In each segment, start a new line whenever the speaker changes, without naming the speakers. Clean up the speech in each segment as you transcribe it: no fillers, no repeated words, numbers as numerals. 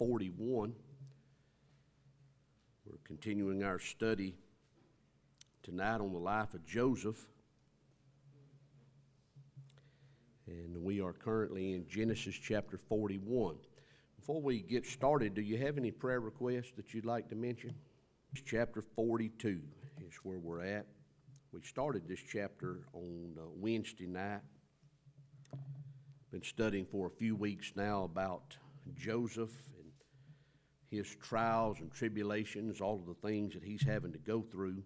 41. We're continuing our study tonight on the life of Joseph. And we are currently in Genesis chapter 41. Before we get started, do you have any prayer requests that you'd like to mention? Chapter 42 is where we're at. We started this chapter on Wednesday night. Been studying for a few weeks now about Joseph and his trials and tribulations, all of the things that he's having to go through.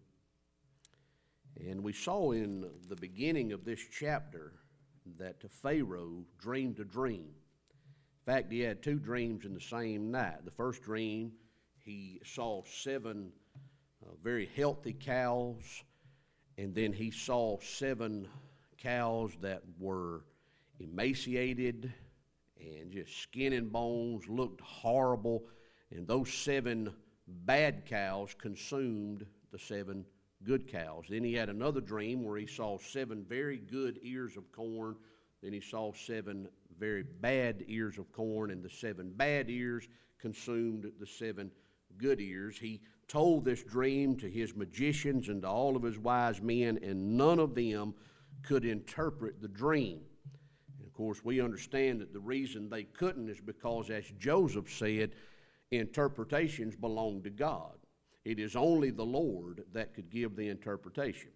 And we saw in the beginning of this chapter that Pharaoh dreamed a dream. In fact, he had two dreams in the same night. The first dream, he saw seven very healthy cows, and then he saw seven cows that were emaciated and just skin and bones, looked horrible, and those seven bad cows consumed the seven good cows. Then he had another dream where he saw seven very good ears of corn. Then he saw seven very bad ears of corn, and the seven bad ears consumed the seven good ears. He told this dream to his magicians and to all of his wise men, and none of them could interpret the dream. And of course, we understand that the reason they couldn't is because, as Joseph said, interpretations belong to God. It is only the Lord that could give the interpretation.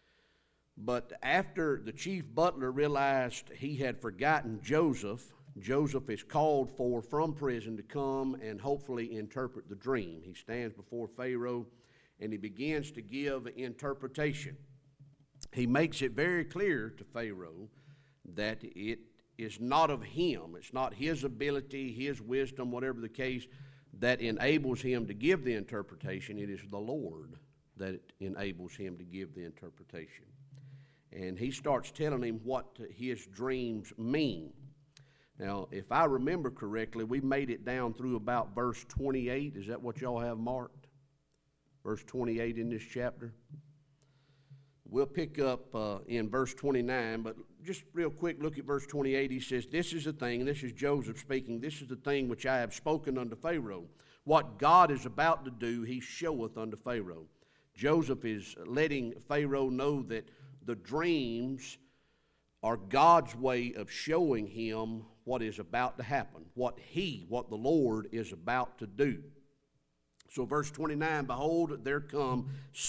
But after the chief butler realized he had forgotten Joseph is called for from prison to come and hopefully interpret the dream. He stands before Pharaoh and he begins to give interpretation. He makes it very clear to Pharaoh that it is not of him. It's not his ability, his wisdom, whatever the case, that enables him to give the interpretation. It is the Lord that enables him to give the interpretation. And he starts telling him what his dreams mean. Now, if I remember correctly, we made it down through about verse 28. Is that what y'all have marked? Verse 28 in this chapter. We'll pick up in verse 29, but just real quick, look at verse 28. He says, "This is the thing," and this is Joseph speaking, "this is the thing which I have spoken unto Pharaoh. What God is about to do, he showeth unto Pharaoh." Joseph is letting Pharaoh know that the dreams are God's way of showing him what is about to happen, what the Lord is about to do. So verse 29, "Behold, there come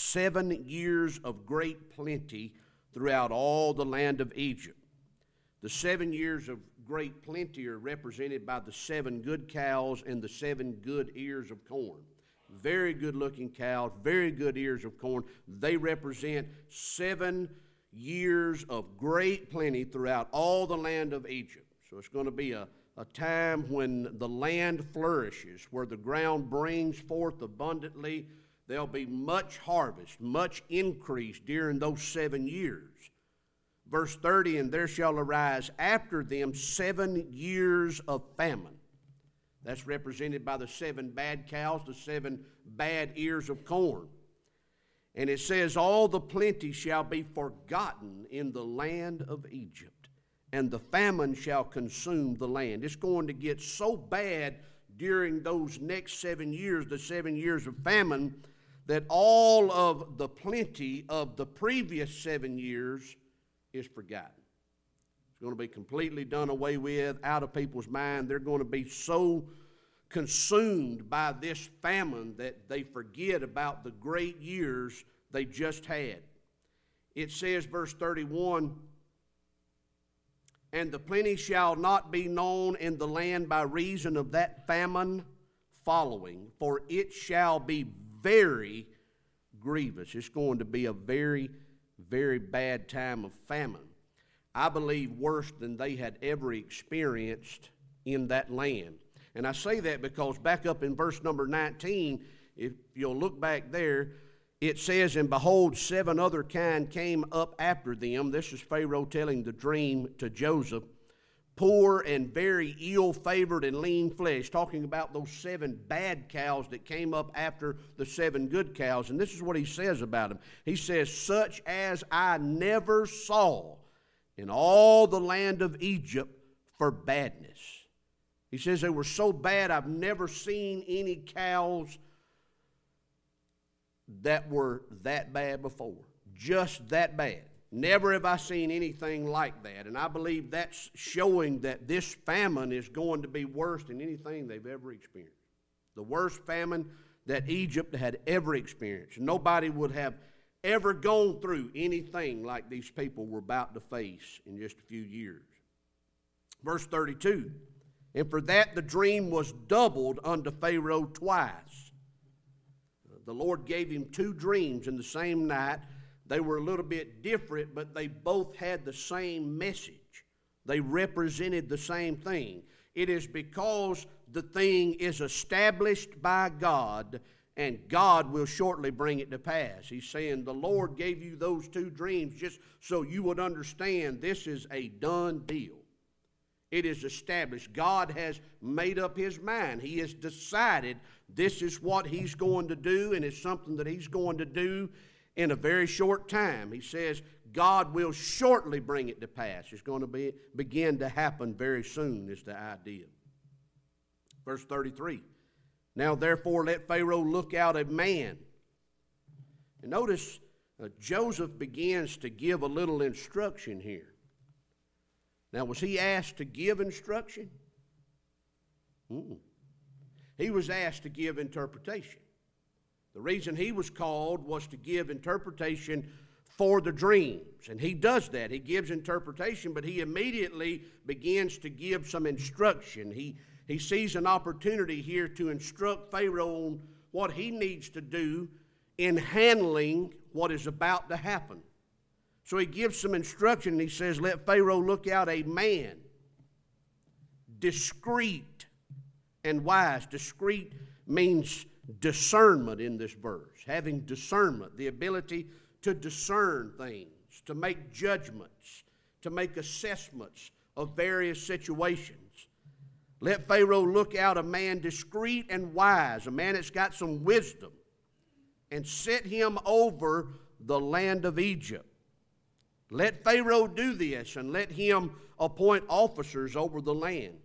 7 years of great plenty throughout all the land of Egypt." The 7 years of great plenty are represented by the 7 good cows and the 7 good ears of corn. Very good looking cows, very good ears of corn. They represent 7 years of great plenty throughout all the land of Egypt. So it's going to be a time when the land flourishes, where the ground brings forth abundantly. There'll be much harvest, much increase during those 7 years. Verse 30, "And there shall arise after them 7 years of famine." That's represented by the 7 bad cows, the 7 bad ears of corn. And it says, "All the plenty shall be forgotten in the land of Egypt, and the famine shall consume the land." It's going to get so bad during those next 7 years, the 7 years of famine, that all of the plenty of the previous 7 years is forgotten. It's going to be completely done away with, out of people's mind. They're going to be so consumed by this famine that they forget about the great years they just had. It says, verse 31, "And the plenty shall not be known in the land by reason of that famine following, for it shall be very grievous." It's going to be a very, very bad time of famine. I believe worse than they had ever experienced in that land. And I say that because back up in verse number 19, if you'll look back there, it says, "And behold, 7 other kind came up after them." This is Pharaoh telling the dream to Joseph. "Poor and very ill-favored and lean flesh," talking about those 7 bad cows that came up after the 7 good cows. And this is what he says about them. He says, "Such as I never saw in all the land of Egypt for badness." He says they were so bad, I've never seen any cows that were that bad before. Just that bad. Never have I seen anything like that. And I believe that's showing that this famine is going to be worse than anything they've ever experienced. The worst famine that Egypt had ever experienced. Nobody would have ever gone through anything like these people were about to face in just a few years. Verse 32, and for that the dream was doubled unto Pharaoh twice. The Lord gave him two dreams in the same night. They were a little bit different, but they both had the same message. They represented the same thing. It is because the thing is established by God, and God will shortly bring it to pass. He's saying the Lord gave you those two dreams just so you would understand this is a done deal. It is established. God has made up his mind. He has decided this is what he's going to do, and it's something that he's going to do in a very short time. He says God will shortly bring it to pass. It's going to begin to happen very soon is the idea. Verse 33, now therefore let Pharaoh look out a man. And notice Joseph begins to give a little instruction here. Now, was he asked to give instruction? He was asked to give interpretation. The reason he was called was to give interpretation for the dreams. And he does that. He gives interpretation, but he immediately begins to give some instruction. He sees an opportunity here to instruct Pharaoh on what he needs to do in handling what is about to happen. So he gives some instruction, and he says, let Pharaoh look out a man, discreet and wise. Discreet means discernment in this verse. Having discernment, the ability to discern things, to make judgments, to make assessments of various situations. Let Pharaoh look out a man discreet and wise, a man that's got some wisdom, and set him over the land of Egypt. Let Pharaoh do this, and let him appoint officers over the land.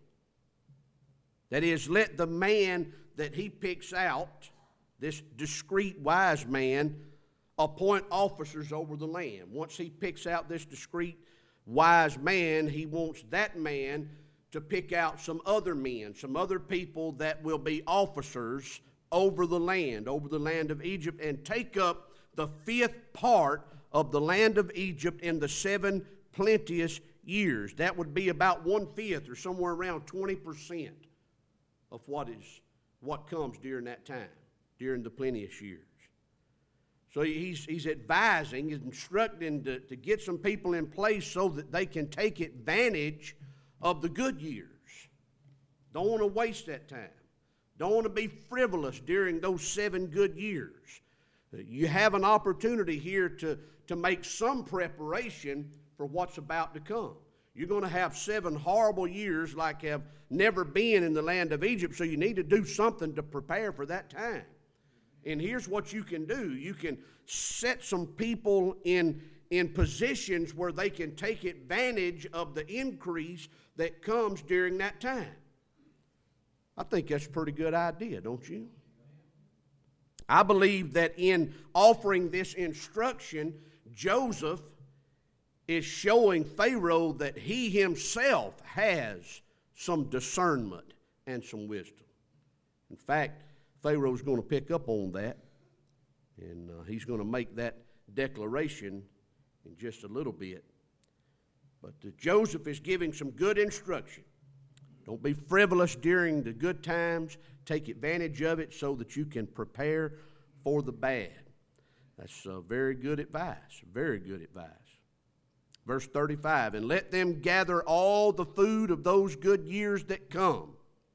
That is, let the man that he picks out, this discreet, wise man, appoint officers over the land. Once he picks out this discreet, wise man, he wants that man to pick out some other men, some other people that will be officers over the land of Egypt, and take up the fifth part of the land of Egypt in the 7 plenteous years. That would be about 1/5 or somewhere around 20% of what comes during that time, during the plenteous years. So he's advising, instructing to get some people in place so that they can take advantage of the good years. Don't want to waste that time. Don't want to be frivolous during those 7 good years. You have an opportunity here to make some preparation for what's about to come. You're going to have 7 horrible years like have never been in the land of Egypt, so you need to do something to prepare for that time. And here's what you can do. You can set some people in positions where they can take advantage of the increase that comes during that time. I think that's a pretty good idea, don't you? I believe that in offering this instruction, Joseph is showing Pharaoh that he himself has some discernment and some wisdom. In fact, Pharaoh's going to pick up on that, and he's going to make that declaration in just a little bit. But Joseph is giving some good instruction. Don't be frivolous during the good times. Take advantage of it so that you can prepare for the bad. That's very good advice, very good advice. Verse 35, and let them gather all the food of those good years that come,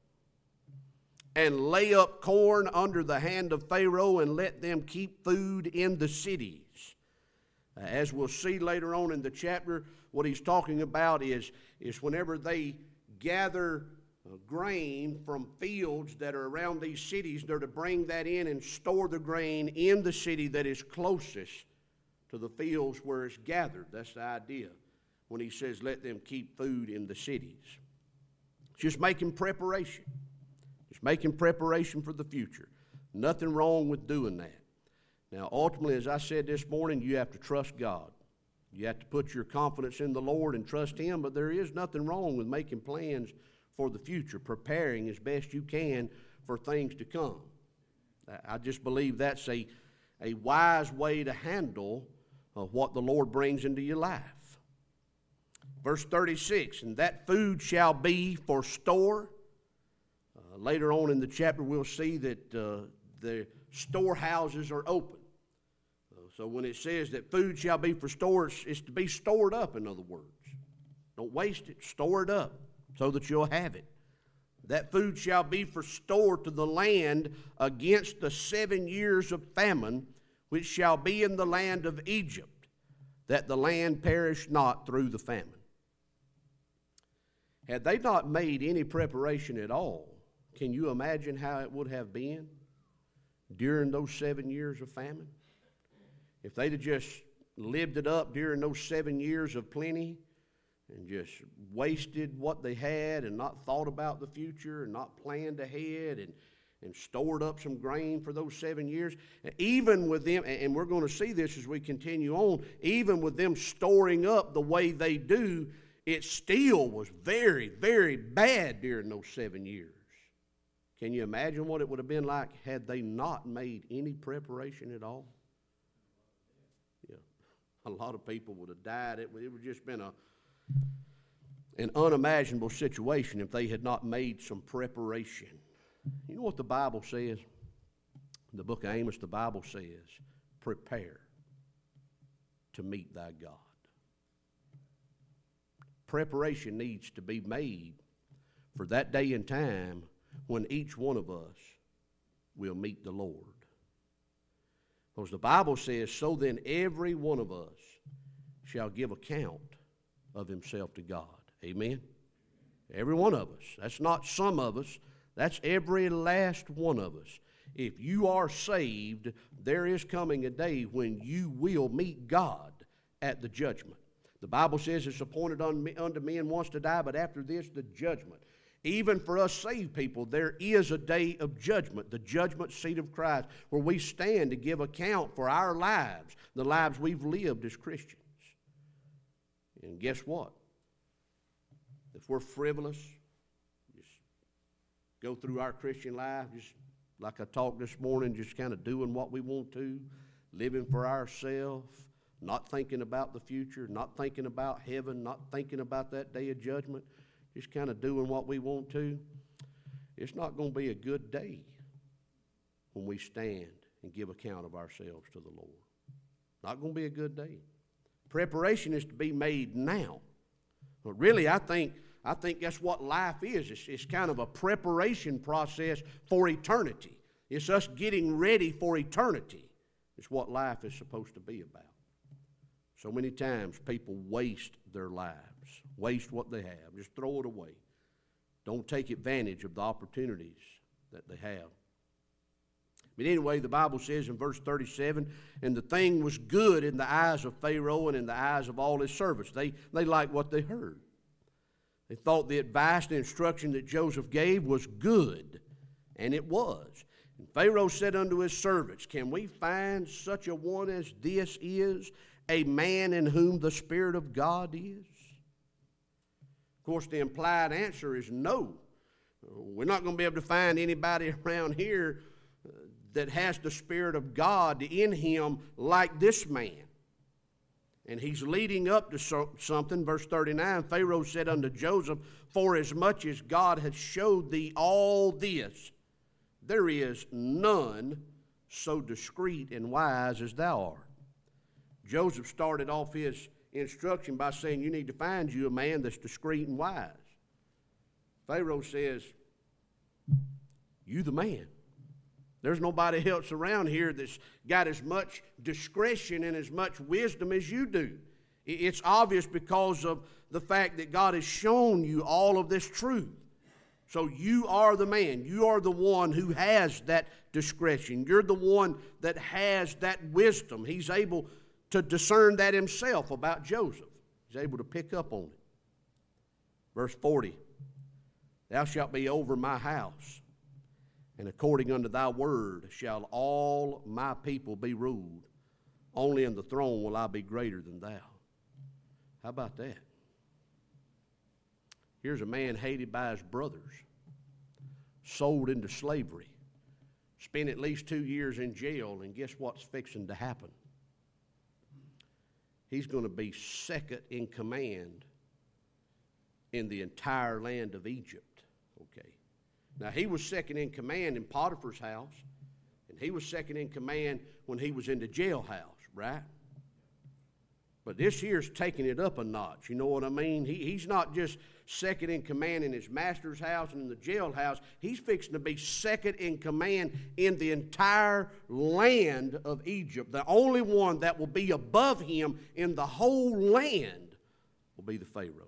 and lay up corn under the hand of Pharaoh, and let them keep food in the cities. As we'll see later on in the chapter, what he's talking about is whenever they gather grain from fields that are around these cities, they're to bring that in and store the grain in the city that is closest to the fields where it's gathered. That's the idea when he says let them keep food in the cities. Just making preparation. Just making preparation for the future. Nothing wrong with doing that. Now, ultimately, as I said this morning, you have to trust God. You have to put your confidence in the Lord and trust Him, but there is nothing wrong with making plans for the future, preparing as best you can for things to come. I just believe that's a wise way to handle what the Lord brings into your life. Verse 36, and that food shall be for store. Later on in the chapter, we'll see that the storehouses are open. So when it says that food shall be for store, it's to be stored up, in other words. Don't waste it. Store it up so that you'll have it. That food shall be for store to the land against the 7 years of famine, which shall be in the land of Egypt, that the land perish not through the famine. Had they not made any preparation at all, can you imagine how it would have been during those 7 years of famine? If they'd have just lived it up during those 7 years of plenty and just wasted what they had and not thought about the future and not planned ahead and stored up some grain for those 7 years, even with them, and we're going to see this as we continue on, even with them storing up the way they do, it still was very, very bad during those 7 years. Can you imagine what it would have been like had they not made any preparation at all? Yeah, a lot of people would have died. It would have just been an unimaginable situation if they had not made some preparation. You know what the Bible says? In the book of Amos, the Bible says, prepare to meet thy God. Preparation needs to be made for that day and time when each one of us will meet the Lord. Because the Bible says, so then every one of us shall give account of himself to God. Amen? Every one of us. That's not some of us. That's every last one of us. If you are saved, there is coming a day when you will meet God at the judgment. The Bible says it's appointed unto men once to die, but after this, the judgment. Even for us saved people, there is a day of judgment, the judgment seat of Christ, where we stand to give account for our lives, the lives we've lived as Christians. And guess what? If we're frivolous, just go through our Christian life, just like I talked this morning, just kind of doing what we want to, living for ourselves, not thinking about the future, not thinking about heaven, not thinking about that day of judgment, just kind of doing what we want to, it's not going to be a good day when we stand and give account of ourselves to the Lord. Not going to be a good day. Preparation is to be made now. But really, I think that's what life is. It's kind of a preparation process for eternity. It's us getting ready for eternity. It's what life is supposed to be about. So many times people waste their lives, waste what they have, just throw it away. Don't take advantage of the opportunities that they have. But anyway, the Bible says in verse 37, and the thing was good in the eyes of Pharaoh and in the eyes of all his servants. They liked what they heard. They thought the advice and instruction that Joseph gave was good, and it was. And Pharaoh said unto his servants, can we find such a one as this is, a man in whom the Spirit of God is? Of course, the implied answer is no. We're not going to be able to find anybody around here that has the Spirit of God in him like this man. And he's leading up to something. Verse 39, Pharaoh said unto Joseph, for as much as God hath showed thee all this, there is none so discreet and wise as thou art. Joseph started off his instruction by saying, you need to find you a man that's discreet and wise. Pharaoh says, you the man. There's nobody else around here that's got as much discretion and as much wisdom as you do. It's obvious because of the fact that God has shown you all of this truth. So you are the man. You are the one who has that discretion. You're the one that has that wisdom. He's able to discern that himself about Joseph. He's able to pick up on it. Verse 40. Thou shalt be over my house, and according unto thy word shall all my people be ruled. Only in the throne will I be greater than thou. How about that? Here's a man hated by his brothers, sold into slavery, spent at least 2 years in jail, and guess what's fixing to happen? He's going to be second in command in the entire land of Egypt. Okay. Now, he was second in command in Potiphar's house, and he was second in command when he was in the jailhouse, right? But this here's taking it up a notch, you know what I mean? He's not just second in command in his master's house and in the jailhouse. He's fixing to be second in command in the entire land of Egypt. The only one that will be above him in the whole land will be the Pharaoh.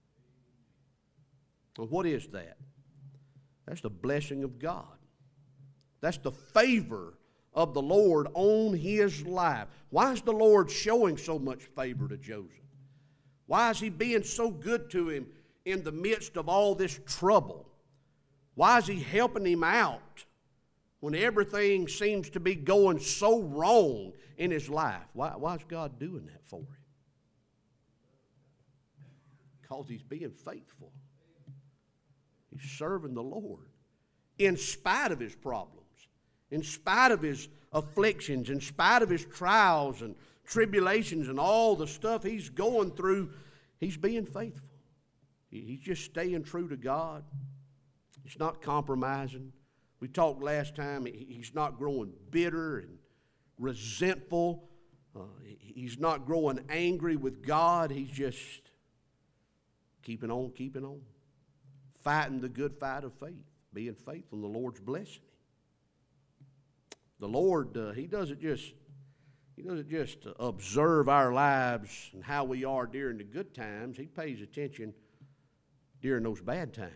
And what is that? That's the blessing of God. That's the favor of the Lord on his life. Why is the Lord showing so much favor to Joseph? Why is he being so good to him in the midst of all this trouble? Why is he helping him out when everything seems to be going so wrong in his life? Why is God doing that for him? Because he's being faithful. He's serving the Lord in spite of his problems, in spite of his afflictions, in spite of his trials and tribulations and all the stuff he's going through. He's being faithful. He's just staying true to God. He's not compromising. We talked last time, he's not growing bitter and resentful. He's not growing angry with God. He's just keeping on. Fighting the good fight of faith, being faithful, and the Lord's blessing him. The Lord, He doesn't just observe our lives and how we are during the good times. He pays attention during those bad times.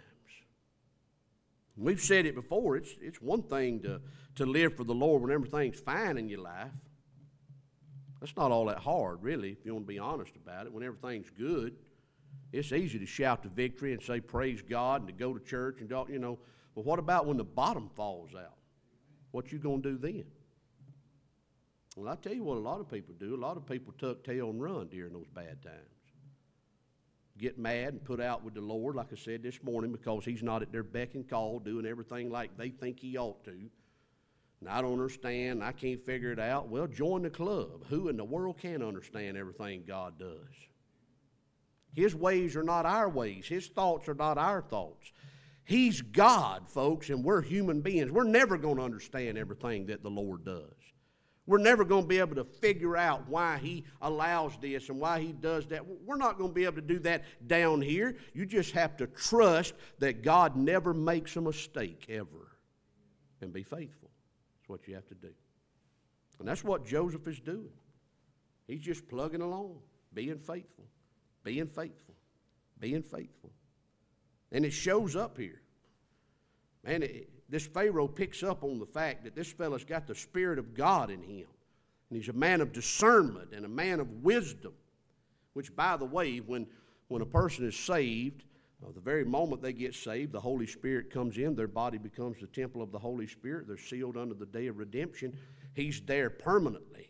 We've said it before. It's one thing to live for the Lord when everything's fine in your life. That's not all that hard, really, if you want to be honest about it. When everything's good, it's easy to shout the victory and say praise God and to go to church and but what about when the bottom falls out? What you going to do then? Well, I tell you what a lot of people do. A lot of people tuck tail and run during those bad times. Get mad and put out with the Lord, like I said this morning, because he's not at their beck and call doing everything like they think he ought to. And I don't understand. I can't figure it out. Well, join the club. Who in the world can understand everything God does? His ways are not our ways. His thoughts are not our thoughts. He's God, folks, and we're human beings. We're never going to understand everything that the Lord does. We're never going to be able to figure out why he allows this and why he does that. We're not going to be able to do that down here. You just have to trust that God never makes a mistake, ever, and be faithful. That's what you have to do. And that's what Joseph is doing. He's just plugging along, being faithful. Being faithful. Being faithful. And it shows up here. Man, this Pharaoh picks up on the fact that this fella's got the Spirit of God in him. And he's a man of discernment and a man of wisdom. Which, by the way, when a person is saved, the very moment they get saved, the Holy Spirit comes in. Their body becomes the temple of the Holy Spirit. They're sealed under the day of redemption. He's there permanently.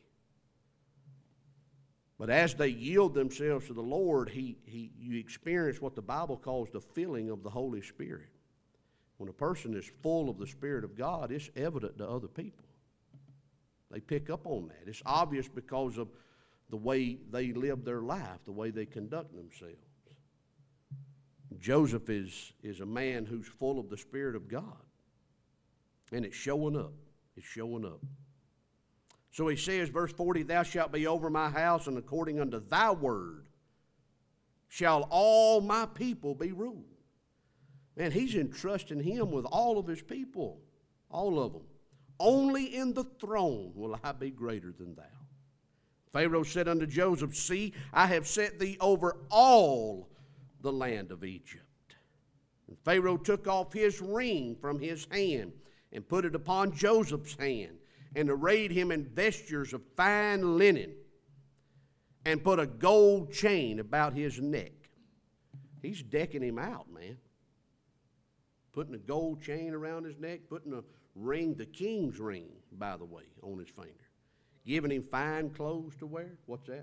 But as they yield themselves to the Lord, you experience what the Bible calls the filling of the Holy Spirit. When a person is full of the Spirit of God, it's evident to other people. They pick up on that. It's obvious because of the way they live their life, the way they conduct themselves. Joseph is a man who's full of the Spirit of God. And it's showing up. It's showing up. So he says, verse 40, thou shalt be over my house, and according unto thy word shall all my people be ruled. Man, he's entrusting him with all of his people, all of them. Only in the throne will I be greater than thou. Pharaoh said unto Joseph, see, I have set thee over all the land of Egypt. And Pharaoh took off his ring from his hand and put it upon Joseph's hand, and arrayed him in vestures of fine linen, and put a gold chain about his neck. He's decking him out, man. putting a gold chain around his neck, putting a ring, the king's ring, by the way, on his finger, giving him fine clothes to wear. What's that?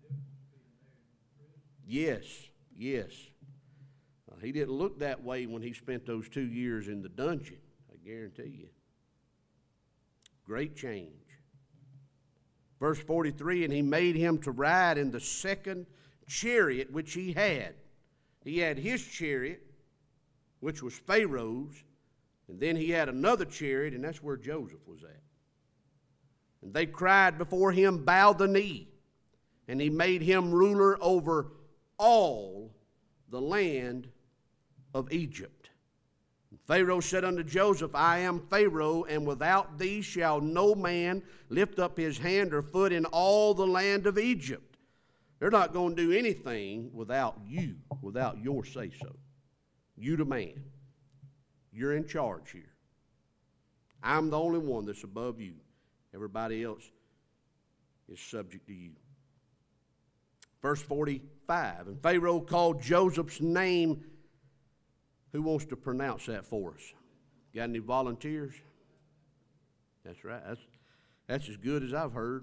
Yes, yes. He didn't look that way when he spent those 2 years in the dungeon, I guarantee you. Great change. Verse 43, and he made him to ride in the second chariot which he had. He had his chariot, which was Pharaoh's, and then he had another chariot, and that's where Joseph was at. And they cried before him, bow the knee, and he made him ruler over all the land of Egypt. And Pharaoh said unto Joseph, I am Pharaoh, and without thee shall no man lift up his hand or foot in all the land of Egypt. They're not going to do anything without you, without your say-so. You the man. You're in charge here. I'm the only one that's above you. Everybody else is subject to you. Verse 45, and Pharaoh called Joseph's name. Who wants to pronounce that for us? Got any volunteers? That's right. That's as good as I've heard.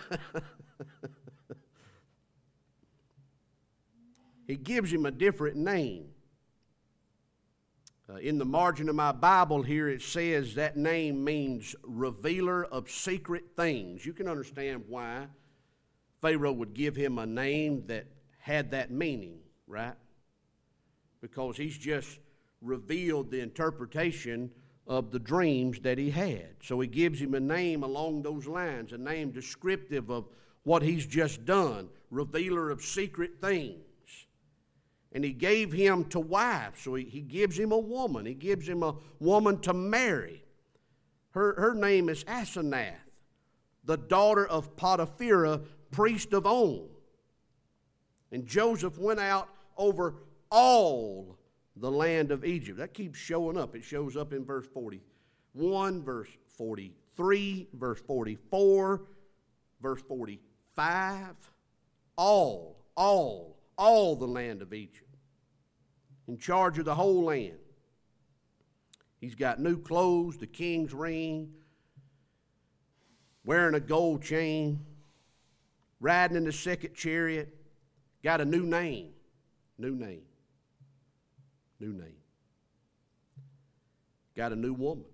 He gives him a different name. In the margin of my Bible here, it says that name means revealer of secret things. You can understand why Pharaoh would give him a name that had that meaning, right? Because he's just revealed the interpretation of the dreams that he had. So he gives him a name along those lines, a name descriptive of what he's just done, revealer of secret things. And he gave him to wife, so he gives him a woman. He gives him a woman to marry. Her name is Asenath, the daughter of Potipharah, priest of On. And Joseph went out over all the land of Egypt. That keeps showing up. It shows up in verse 41, verse 43, verse 44, verse 45. All the land of Egypt. In charge of the whole land. He's got new clothes, the king's ring, wearing a gold chain, riding in the second chariot, got a new name. New name. New name. Got a new woman.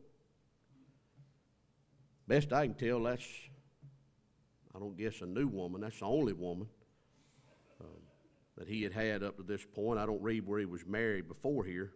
Best I can tell, I don't guess a new woman, that's the only woman that he had had up to this point. I don't read where he was married before here.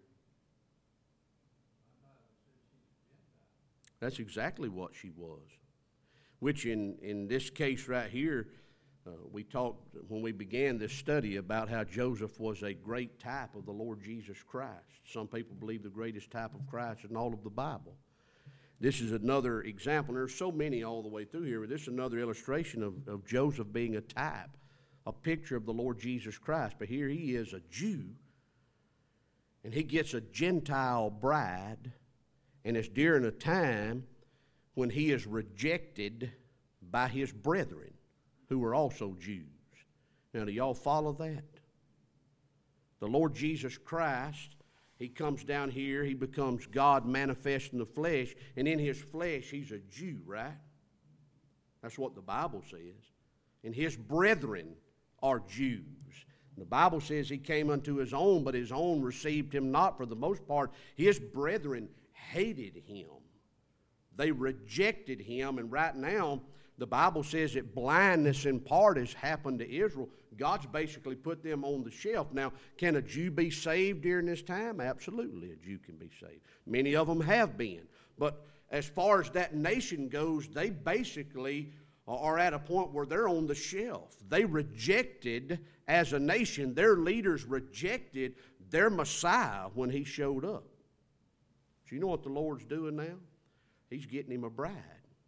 That's exactly what she was. Which in this case right here, we talked when we began this study about how Joseph was a great type of the Lord Jesus Christ. Some people believe the greatest type of Christ in all of the Bible. This is another example. There's so many all the way through here, but this is another illustration of Joseph being a type, a picture of the Lord Jesus Christ. But here he is a Jew, and he gets a Gentile bride, and it's during a time when he is rejected by his brethren, who are also Jews. Now, do y'all follow that? The Lord Jesus Christ, he comes down here, he becomes God manifest in the flesh, and in his flesh he's a Jew, right? That's what the Bible says. And his brethren are Jews. The Bible says he came unto his own, but his own received him not. For the most part, his brethren hated him. They rejected him, and right now, the Bible says that blindness in part has happened to Israel. God's basically put them on the shelf. Now, can a Jew be saved during this time? Absolutely, a Jew can be saved. Many of them have been. But as far as that nation goes, they basically are at a point where they're on the shelf. They rejected, as a nation, their leaders rejected their Messiah when he showed up. So you know what the Lord's doing now? He's getting him a bride.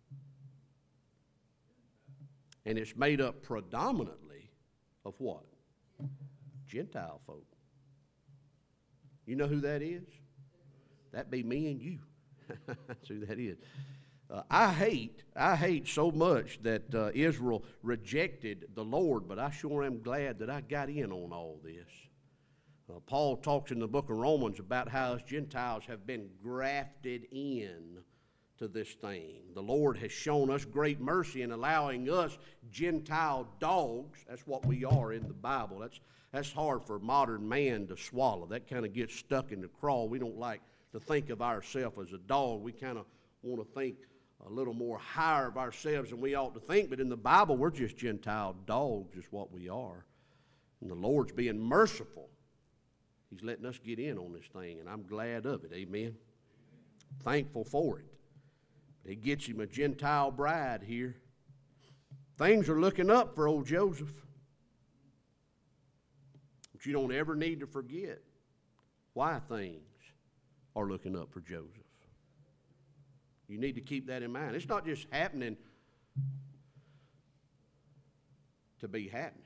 And it's made up predominantly of what? Gentile folk. You know who that is? That'd be me and you. That's who that is. I hate so much that Israel rejected the Lord, but I sure am glad that I got in on all this. Paul talks in the book of Romans about how us Gentiles have been grafted in to this thing. The Lord has shown us great mercy in allowing us Gentile dogs. That's what we are in the Bible. That's hard for modern man to swallow. That kind of gets stuck in the craw. We don't like to think of ourselves as a dog. We kind of want to think a little more higher of ourselves than we ought to think. But in the Bible, we're just Gentile dogs is what we are. And the Lord's being merciful. He's letting us get in on this thing, and I'm glad of it. Amen. Thankful for it. He gets him a Gentile bride here. Things are looking up for old Joseph. But you don't ever need to forget why things are looking up for Joseph. You need to keep that in mind. It's not just happening to be happening.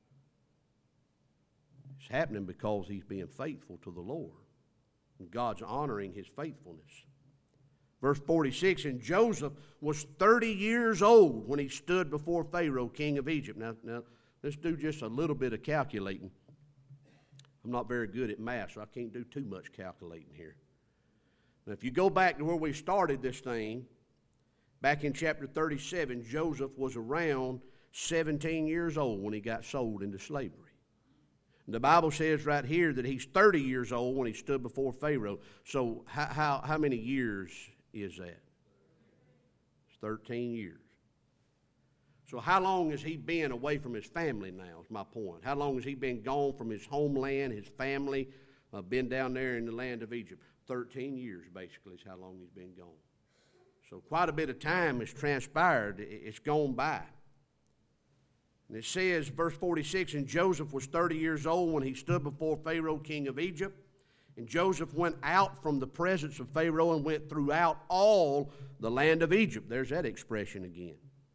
It's happening because he's being faithful to the Lord. And God's honoring his faithfulness. Verse 46, and Joseph was 30 years old when he stood before Pharaoh, king of Egypt. Now, let's do just a little bit of calculating. I'm not very good at math, so I can't do too much calculating here. Now, if you go back to where we started this thing, back in chapter 37, Joseph was around 17 years old when he got sold into slavery. And the Bible says right here that he's 30 years old when he stood before Pharaoh. So how many years is that? It's 13 years. So how long has he been away from his family now is my point. How long has he been gone from his homeland, his family, been down there in the land of Egypt? 13 years basically is how long he's been gone. So quite a bit of time has transpired. It's gone by. And it says, verse 46, and Joseph was 30 years old when he stood before Pharaoh, king of Egypt. And Joseph went out from the presence of Pharaoh and went throughout all the land of Egypt. There's that expression again.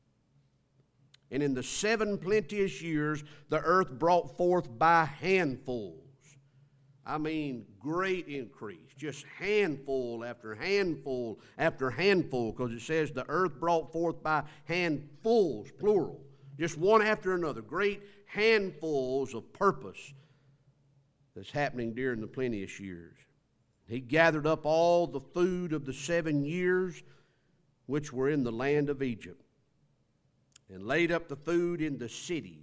And in the 7 plenteous years, the earth brought forth by handfuls. I mean, great increase. Just handful after handful after handful, because it says the earth brought forth by handfuls, plural. Just one after another. Great handfuls of purpose that's happening during the plenteous years. He gathered up all the food of the 7 years which were in the land of Egypt, and laid up the food in the cities.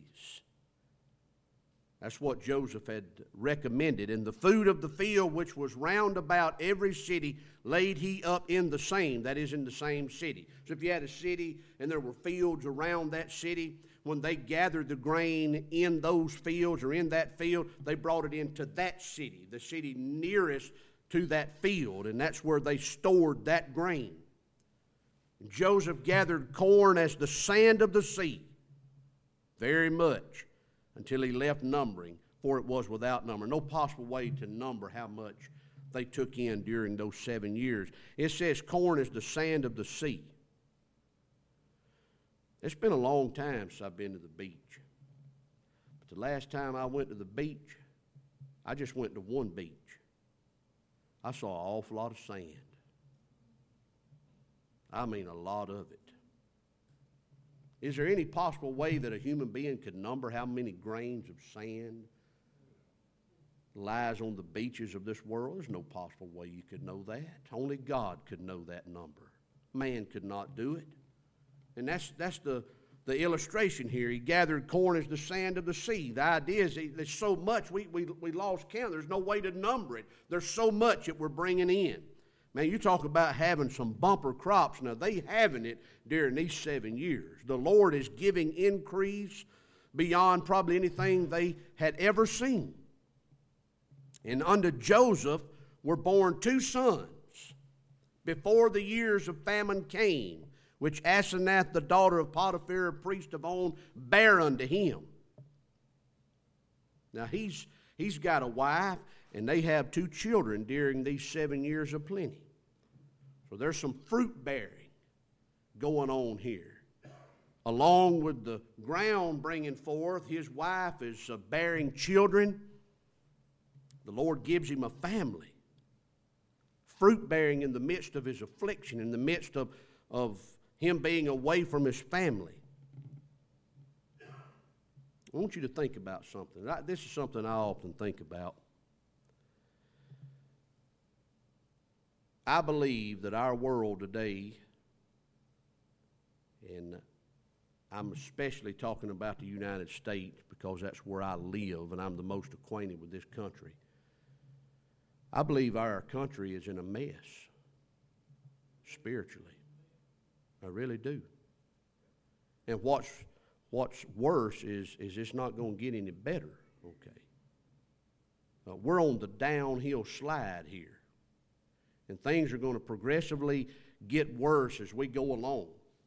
That's what Joseph had recommended. And the food of the field which was round about every city laid he up in the same, that is, in the same city. So if you had a city and there were fields around that city, when they gathered the grain in those fields or in that field, they brought it into that city, the city nearest to that field, and that's where they stored that grain. Joseph gathered corn as the sand of the sea, very much, until he left numbering, for it was without number. No possible way to number how much they took in during those 7 years. It says corn is the sand of the sea. It's been a long time since I've been to the beach. But the last time I went to the beach, I just went to one beach. I saw an awful lot of sand. I mean a lot of it. Is there any possible way that a human being could number how many grains of sand lies on the beaches of this world? There's no possible way you could know that. Only God could know that number. Man could not do it. And that's the illustration here. He gathered corn as the sand of the sea. The idea is there's so much, we lost count. There's no way to number it. There's so much that we're bringing in. Man, you talk about having some bumper crops. Now, they having it during these 7 years. The Lord is giving increase beyond probably anything they had ever seen. And unto Joseph were born 2 sons before the years of famine came, which Asenath, the daughter of Potiphar, priest of On, bare unto him. Now, he's got a wife, and they have 2 children during these 7 years of plenty. So there's some fruit bearing going on here. Along with the ground bringing forth, his wife is bearing children. The Lord gives him a family. Fruit bearing in the midst of his affliction, in the midst of him being away from his family. I want you to think about something. This is something I often think about. I believe that our world today, and I'm especially talking about the United States because that's where I live and I'm the most acquainted with this country. I believe our country is in a mess spiritually. I really do. And what's worse is it's not going to get any better, okay? We're on the downhill slide here. And things are going to progressively get worse as we go along.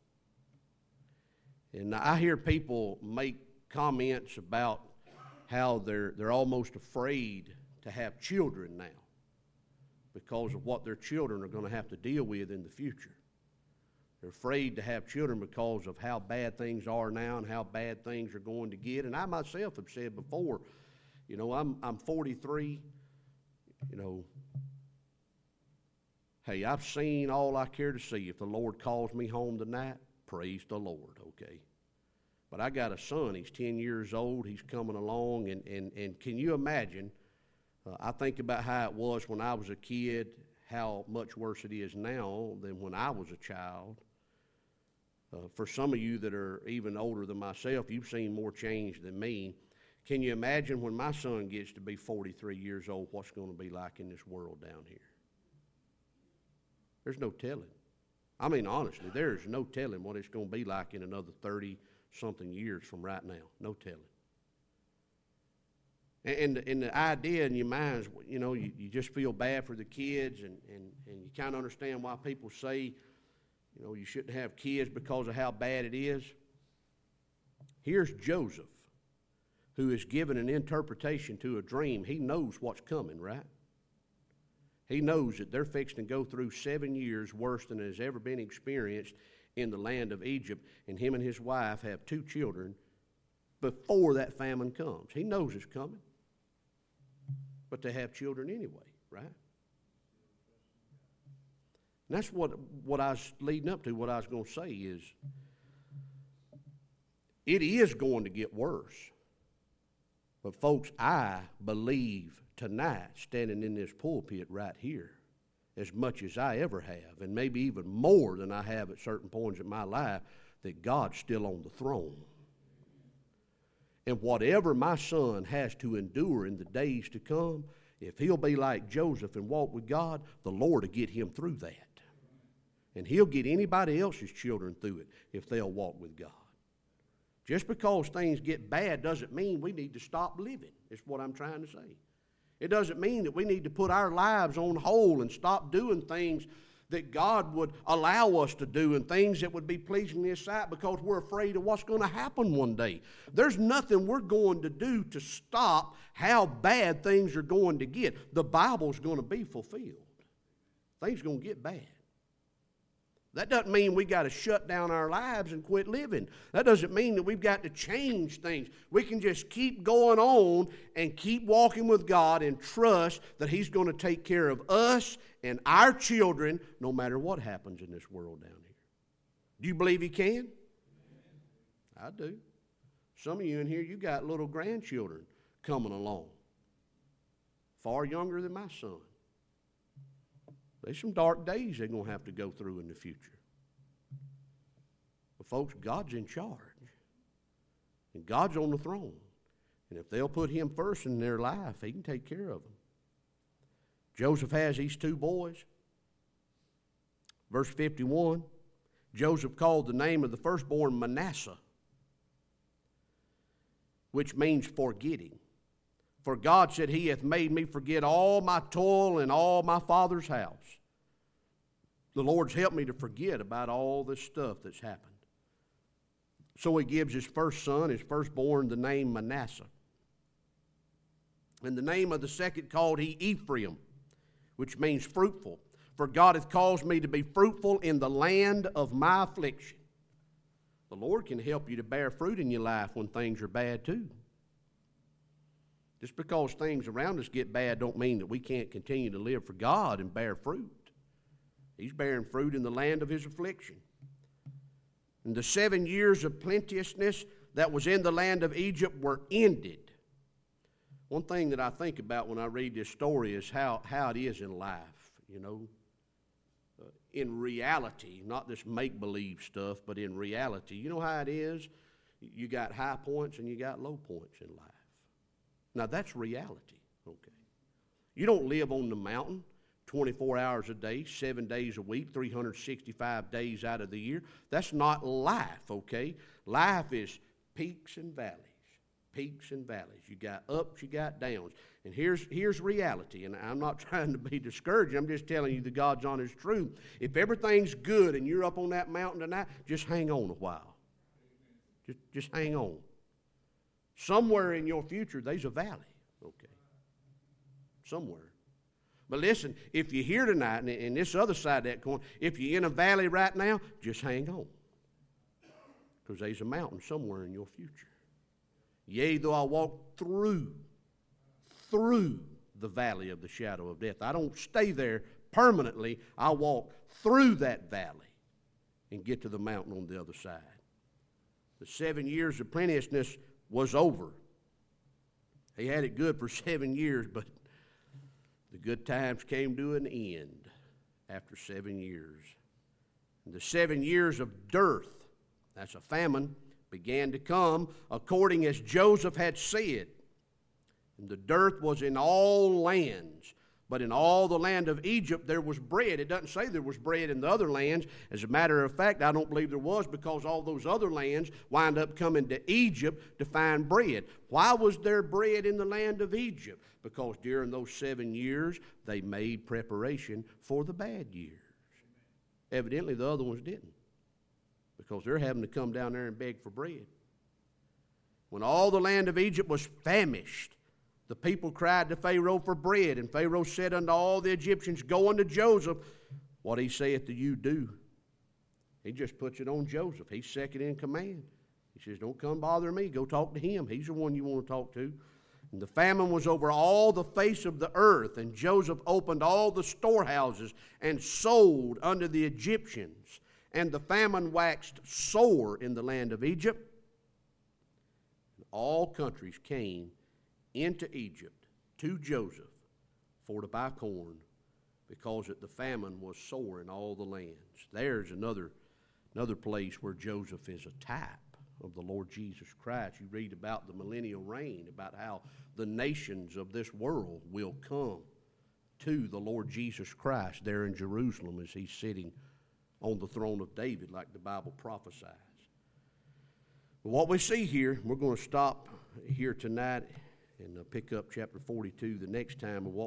And I hear people make comments about how they're almost afraid to have children now because of what their children are going to have to deal with in the future. They're afraid to have children because of how bad things are now and how bad things are going to get. And I myself have said before, you know, I'm 43, you know, hey, I've seen all I care to see. If the Lord calls me home tonight, praise the Lord, okay? But I got a son. He's 10 years old. He's coming along. And can you imagine, I think about how it was when I was a kid, how much worse it is now than when I was a child. For some of you that are even older than myself, you've seen more change than me. Can you imagine when my son gets to be 43 years old, what's going to be like in this world down here? There's no telling. I mean, honestly, there's no telling what it's going to be like in another 30-something years from right now. No telling. And the idea in your minds, you know, you just feel bad for the kids, and you kind of understand why people say, you know, you shouldn't have kids because of how bad it is. Here's Joseph, who is given an interpretation to a dream. He knows what's coming, right? He knows that they're fixing to go through 7 years worse than has ever been experienced in the land of Egypt, and him and his wife have 2 children before that famine comes. He knows it's coming, but they have children anyway, right? And that's what I was leading up to. What I was going to say is, it is going to get worse. But folks, I believe tonight, standing in this pulpit right here, as much as I ever have, and maybe even more than I have at certain points in my life, that God's still on the throne. And whatever my son has to endure in the days to come, if he'll be like Joseph and walk with God, the Lord will get him through that. And he'll get anybody else's children through it if they'll walk with God. Just because things get bad doesn't mean we need to stop living, is what I'm trying to say. It doesn't mean that we need to put our lives on hold and stop doing things that God would allow us to do and things that would be pleasing in His sight because we're afraid of what's going to happen one day. There's nothing we're going to do to stop how bad things are going to get. The Bible's going to be fulfilled. Things are going to get bad. That doesn't mean we got to shut down our lives and quit living. That doesn't mean that we've got to change things. We can just keep going on and keep walking with God and trust that He's going to take care of us and our children no matter what happens in this world down here. Do you believe He can? I do. Some of you in here, you got little grandchildren coming along, far younger than my son. There's some dark days they're going to have to go through in the future. But folks, God's in charge. And God's on the throne. And if they'll put Him first in their life, He can take care of them. Joseph has these 2 boys. Verse 51, Joseph called the name of the firstborn Manasseh, which means forgetting. For God said, He hath made me forget all my toil and all my father's house. The Lord's helped me to forget about all this stuff that's happened. So He gives His first son, His firstborn, the name Manasseh. And the name of the second called He Ephraim, which means fruitful. For God hath caused me to be fruitful in the land of my affliction. The Lord can help you to bear fruit in your life when things are bad too. Just because things around us get bad don't mean that we can't continue to live for God and bear fruit. He's bearing fruit in the land of His affliction. And the 7 years of plenteousness that was in the land of Egypt were ended. One thing that I think about when I read this story is how it is in life, you know. in reality, not this make-believe stuff, but in reality. You know how it is? You got high points and you got low points in life. Now, that's reality, okay? You don't live on the mountain 24 hours a day, 7 days a week, 365 days out of the year. That's not life, okay? Life is peaks and valleys. Peaks and valleys. You got ups, you got downs. And here's reality, and I'm not trying to be discouraging. I'm just telling you the God's honest truth. If everything's good and you're up on that mountain tonight, just hang on a while. Just hang on. Somewhere in your future, there's a valley, okay? Somewhere. But listen, if you're here tonight, and this other side of that coin, if you're in a valley right now, just hang on. Because there's a mountain somewhere in your future. Yea, though I walk through the valley of the shadow of death. I don't stay there permanently. I walk through that valley and get to the mountain on the other side. The 7 years of plenteousness was over. He had it good for 7 years, but the good times came to an end after 7 years. And the 7 years of dearth, that's a famine, began to come according as Joseph had said. And the dearth was in all lands, but in all the land of Egypt there was bread. It doesn't say there was bread in the other lands. As a matter of fact, I don't believe there was, because all those other lands wind up coming to Egypt to find bread. Why was there bread in the land of Egypt? Because during those 7 years they made preparation for the bad years. Evidently the other ones didn't, because they're having to come down there and beg for bread. When all the land of Egypt was famished, the people cried to Pharaoh for bread, and Pharaoh said unto all the Egyptians, Go unto Joseph, what he saith to you do. He just puts it on Joseph. He's second in command. He says, don't come bother me. Go talk to him. He's the one you want to talk to. And the famine was over all the face of the earth, and Joseph opened all the storehouses and sold unto the Egyptians. And the famine waxed sore in the land of Egypt. And all countries came into Egypt to Joseph for to buy corn, because the famine was sore in all the lands. There's another place where Joseph is a type of the Lord Jesus Christ. You read about the millennial reign, about how the nations of this world will come to the Lord Jesus Christ there in Jerusalem as he's sitting on the throne of David, like the Bible prophesies. But what we see here, we're going to stop here tonight and pick up chapter 42 the next time of what